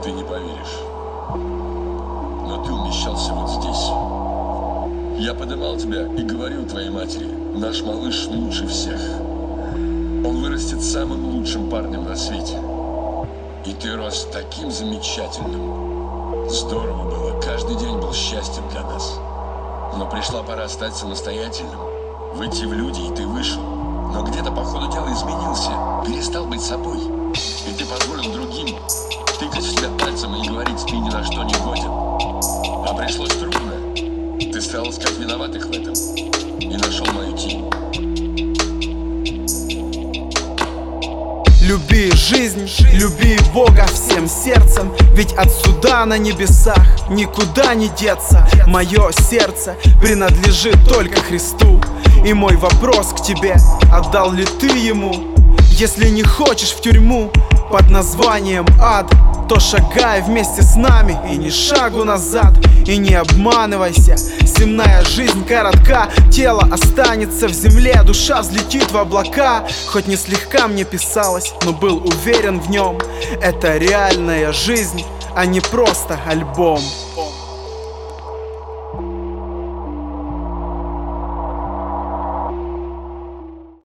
Ты не поверишь, но ты умещался вот здесь. Я поднимал тебя и говорил твоей матери: наш малыш лучше всех. Он вырастет самым лучшим парнем на свете. И ты рос таким замечательным. Здорово было, каждый день был счастьем для нас. Но пришла пора стать самостоятельным, выйти в люди, и ты вышел. Но где-то по ходу дела изменился, перестал быть собой. И ты позволил другим тыкать в себя пальцем и говорить: ты ни на что не годен. А пришлось трудно. Ты стал искать виноватых в этом и нашел мою тень. Люби жизнь, люби Бога всем сердцем, ведь отсюда на небесах никуда не деться. Мое сердце принадлежит только Христу, и мой вопрос к тебе: отдал ли ты Ему? Если не хочешь в тюрьму под названием ад, то шагай вместе с нами и ни шагу назад. И не обманывайся, земная жизнь коротка, тело останется в земле, душа взлетит в облака. Хоть не слегка мне писалось, но был уверен в нем. Это реальная жизнь, а не просто альбом.